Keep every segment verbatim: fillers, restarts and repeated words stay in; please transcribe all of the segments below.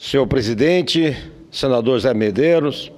Senhor presidente, senador Zé Medeiros,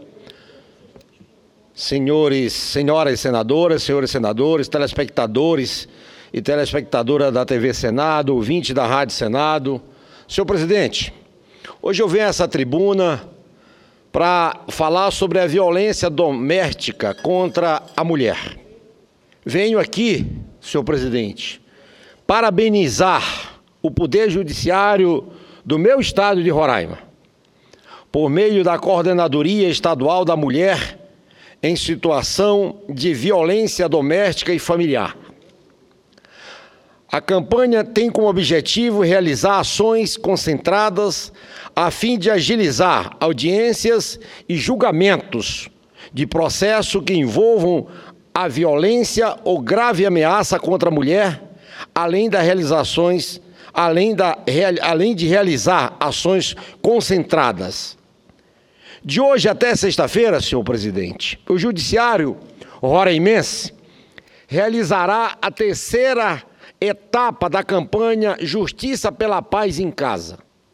senhores, senhoras senadoras, senhores senadores, telespectadores e telespectadora da T V Senado, ouvinte da Rádio Senado. Senhor presidente, hoje eu venho a essa tribuna para falar sobre a violência doméstica contra a mulher. Venho aqui, senhor presidente, parabenizar o Poder Judiciário do meu estado de Roraima, por meio da Coordenadoria Estadual da Mulher em situação de violência doméstica e familiar. A campanha tem como objetivo realizar ações concentradas a fim de agilizar audiências e julgamentos de processo que envolvam a violência ou grave ameaça contra a mulher, além das realizações, além, da, além de realizar ações concentradas. De hoje até sexta-feira, senhor presidente, o Judiciário roraimense realizará a terceira etapa da campanha Justiça pela Paz em Casa.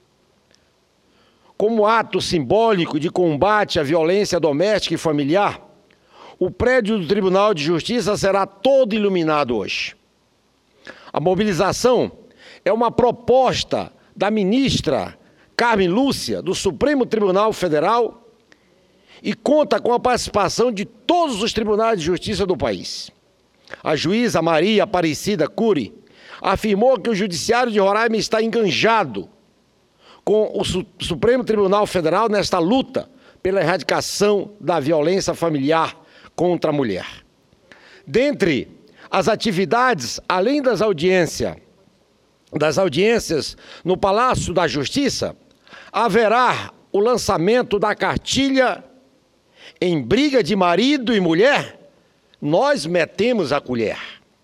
Como ato simbólico de combate à violência doméstica e familiar, o prédio do Tribunal de Justiça será todo iluminado hoje. A mobilização é uma proposta da ministra Carmen Lúcia, do Supremo Tribunal Federal, e conta com a participação de todos os tribunais de justiça do país. A juíza Maria Aparecida Cury afirmou que o Judiciário de Roraima está enganjado com o Supremo Tribunal Federal nesta luta pela erradicação da violência familiar contra a mulher. Dentre as atividades, além das audiências, das audiências no Palácio da Justiça, haverá o lançamento da cartilha Em Briga de Marido e Mulher, Nós Metemos a Colher.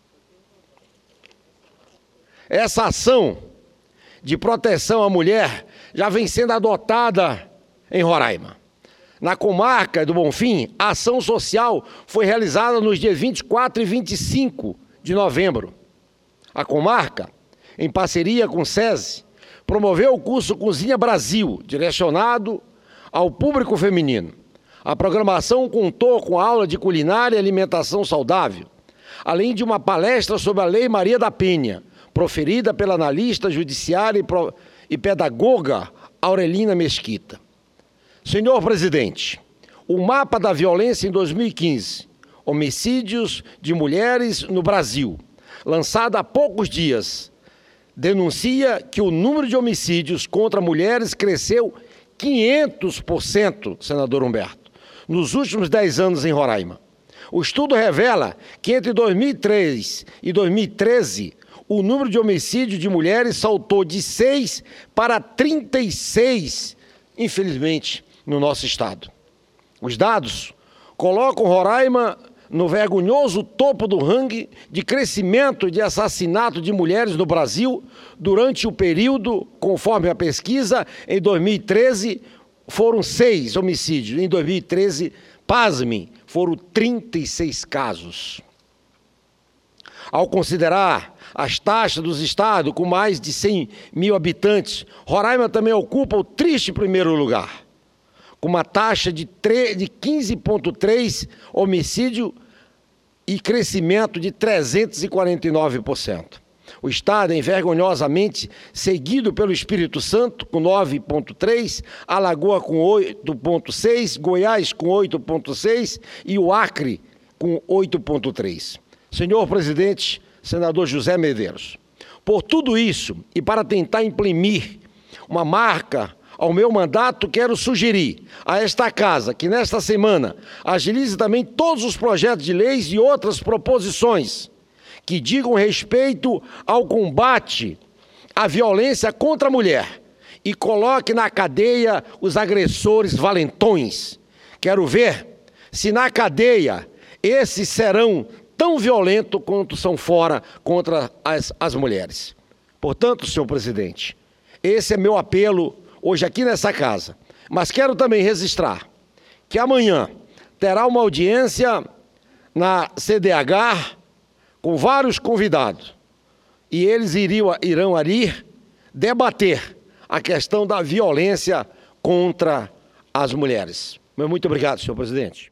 Essa ação de proteção à mulher já vem sendo adotada em Roraima. Na comarca do Bonfim, a ação social foi realizada nos dias vinte e quatro e vinte e cinco de novembro. A comarca, em parceria com o SESI, promoveu o curso Cozinha Brasil, direcionado ao público feminino. A programação contou com aula de culinária e alimentação saudável, além de uma palestra sobre a Lei Maria da Penha, proferida pela analista judiciária e, pro... e pedagoga Aurelina Mesquita. Senhor presidente, o mapa da violência em dois mil e quinze, homicídios de mulheres no Brasil, lançado há poucos dias, denuncia que o número de homicídios contra mulheres cresceu quinhentos por cento, senador Humberto, nos últimos dez anos em Roraima. O estudo revela que entre dois mil e três e dois mil e treze, o número de homicídios de mulheres saltou de seis para trinta e seis, infelizmente, no nosso estado. Os dados colocam Roraima no vergonhoso topo do ranking de crescimento de assassinato de mulheres no Brasil durante o período, conforme a pesquisa, em dois mil e treze foram seis homicídios, em dois mil e treze, pasmem, foram trinta e seis casos. Ao considerar as taxas dos estados com mais de cem mil habitantes, Roraima também ocupa o triste primeiro lugar, com uma taxa de quinze vírgula três homicídio e crescimento de trezentos e quarenta e nove por cento. O estado é envergonhosamente seguido pelo Espírito Santo, com nove vírgula três, Alagoas com oito vírgula seis, Goiás com oito vírgula seis e o Acre com oito vírgula três. Senhor presidente, senador José Medeiros, por tudo isso e para tentar imprimir uma marca ao meu mandato, quero sugerir a esta casa que nesta semana agilize também todos os projetos de leis e outras proposições que digam respeito ao combate à violência contra a mulher e coloque na cadeia os agressores valentões. Quero ver se na cadeia esses serão tão violentos quanto são fora contra as, as mulheres. Portanto, senhor presidente, esse é meu apelo hoje aqui nessa casa, mas quero também registrar que amanhã terá uma audiência na C D H com vários convidados e eles iriam, irão ali debater a questão da violência contra as mulheres. Muito obrigado, senhor presidente.